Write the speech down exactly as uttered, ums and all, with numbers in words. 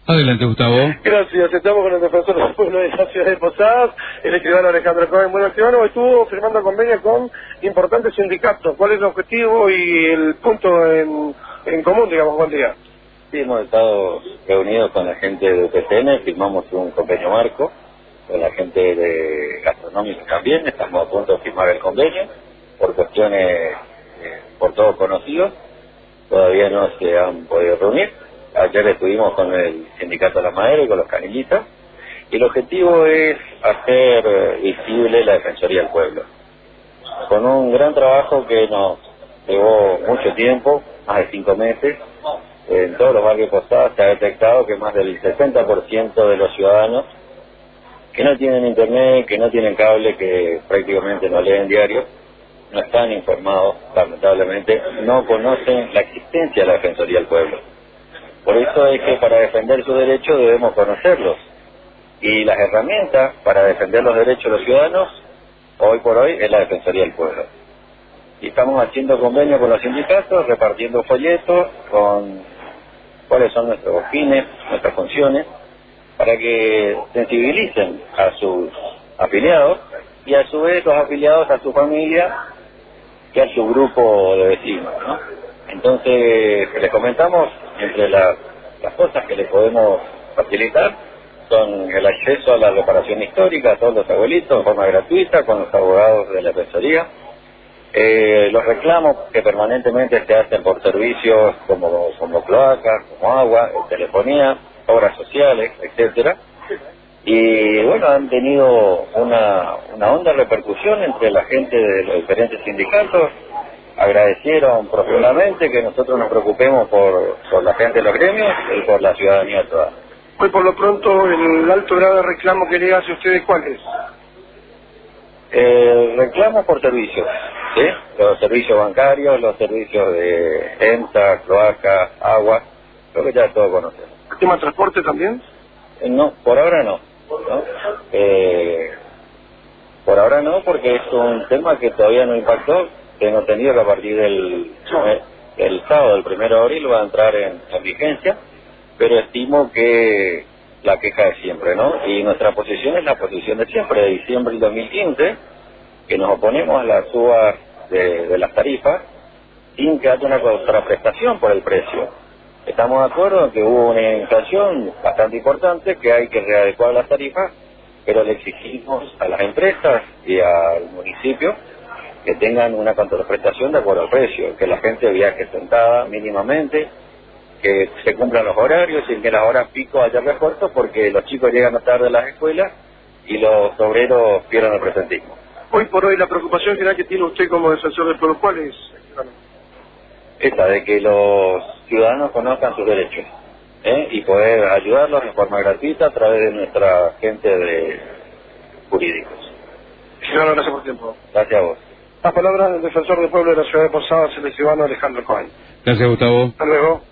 Adelante, Gustavo. Gracias, estamos con el defensor del pueblo de la ciudad de Posadas, el escribano Alejandro Cohen. Bueno, el escribano estuvo firmando convenios con importantes sindicatos. ¿Cuál es el objetivo y el punto en, en común, digamos, buen día? Sí, hemos estado reunidos con la gente de U P C N, firmamos un convenio marco, con la gente de gastronómica también, estamos a punto de firmar el convenio, por cuestiones eh, por todos conocidos, todavía no se han podido reunir. Ayer estuvimos con el sindicato de la madera y con los canillitas, y el objetivo es hacer eh, visible la Defensoría del Pueblo. Con un gran trabajo que nos llevó mucho tiempo, más de cinco meses, en todos los barrios Posadas se ha detectado que más del sesenta por ciento de los ciudadanos que no tienen internet, que no tienen cable, que prácticamente no leen diario, no están informados, lamentablemente, no conocen la existencia de la Defensoría del Pueblo. Por eso es que para defender sus derechos debemos conocerlos. Y las herramientas para defender los derechos de los ciudadanos, hoy por hoy, es la Defensoría del Pueblo. Y estamos haciendo convenios con los sindicatos, repartiendo folletos con cuáles son nuestros fines, nuestras funciones, para que sensibilicen a sus afiliados y a su vez los afiliados a su familia y a su grupo de vecinos, ¿no? Entonces, les comentamos, entre las, las cosas que les podemos facilitar, son el acceso a la reparación histórica a todos los abuelitos de forma gratuita, con los abogados de la Defensoría, eh, los reclamos que permanentemente se hacen por servicios como, como cloacas, como agua, telefonía, obras sociales, etcétera. Y bueno, han tenido una, una honda repercusión entre la gente de los diferentes sindicatos. Agradecieron profundamente que nosotros nos preocupemos por, por la gente de los gremios y por la ciudadanía toda. Hoy por lo pronto el alto grado de reclamo que le hace a ustedes, ¿cuál es? Eh, reclamos por servicios, ¿sí? Los servicios bancarios, los servicios de EMSA, cloaca, agua, lo que ya todos conocemos. ¿El tema de transporte también? Eh, no, por ahora no, ¿no? Eh, por ahora no, porque es un tema que todavía no impactó. Tengo entendido que a partir del, el sábado, el primero de abril, va a entrar en, en vigencia, pero estimo que la queja de siempre, ¿no? Y nuestra posición es la posición de siempre, de diciembre del dos mil quince, que nos oponemos a las subas de, de las tarifas sin que haya una contraprestación por el precio. Estamos de acuerdo en que hubo una inflación bastante importante, que hay que readecuar las tarifas, pero le exigimos a las empresas y al municipio que tengan una contraprestación de acuerdo al precio, que la gente viaje sentada mínimamente, que se cumplan los horarios y que en las horas pico haya refuerzos, porque los chicos llegan tarde a las escuelas y los obreros pierden el presentismo. Hoy por hoy la preocupación general que tiene usted como defensor del pueblo, ¿cuál es? Esta, de que los ciudadanos conozcan sus derechos, ¿eh? Y poder ayudarlos de forma gratuita a través de nuestra gente de jurídicos. Ciudadano, gracias por el tiempo. Gracias a vos. Las palabras del defensor del pueblo de la ciudad de Posadas, el escribano Alejandro Cohen. Gracias, Gustavo. Hasta luego.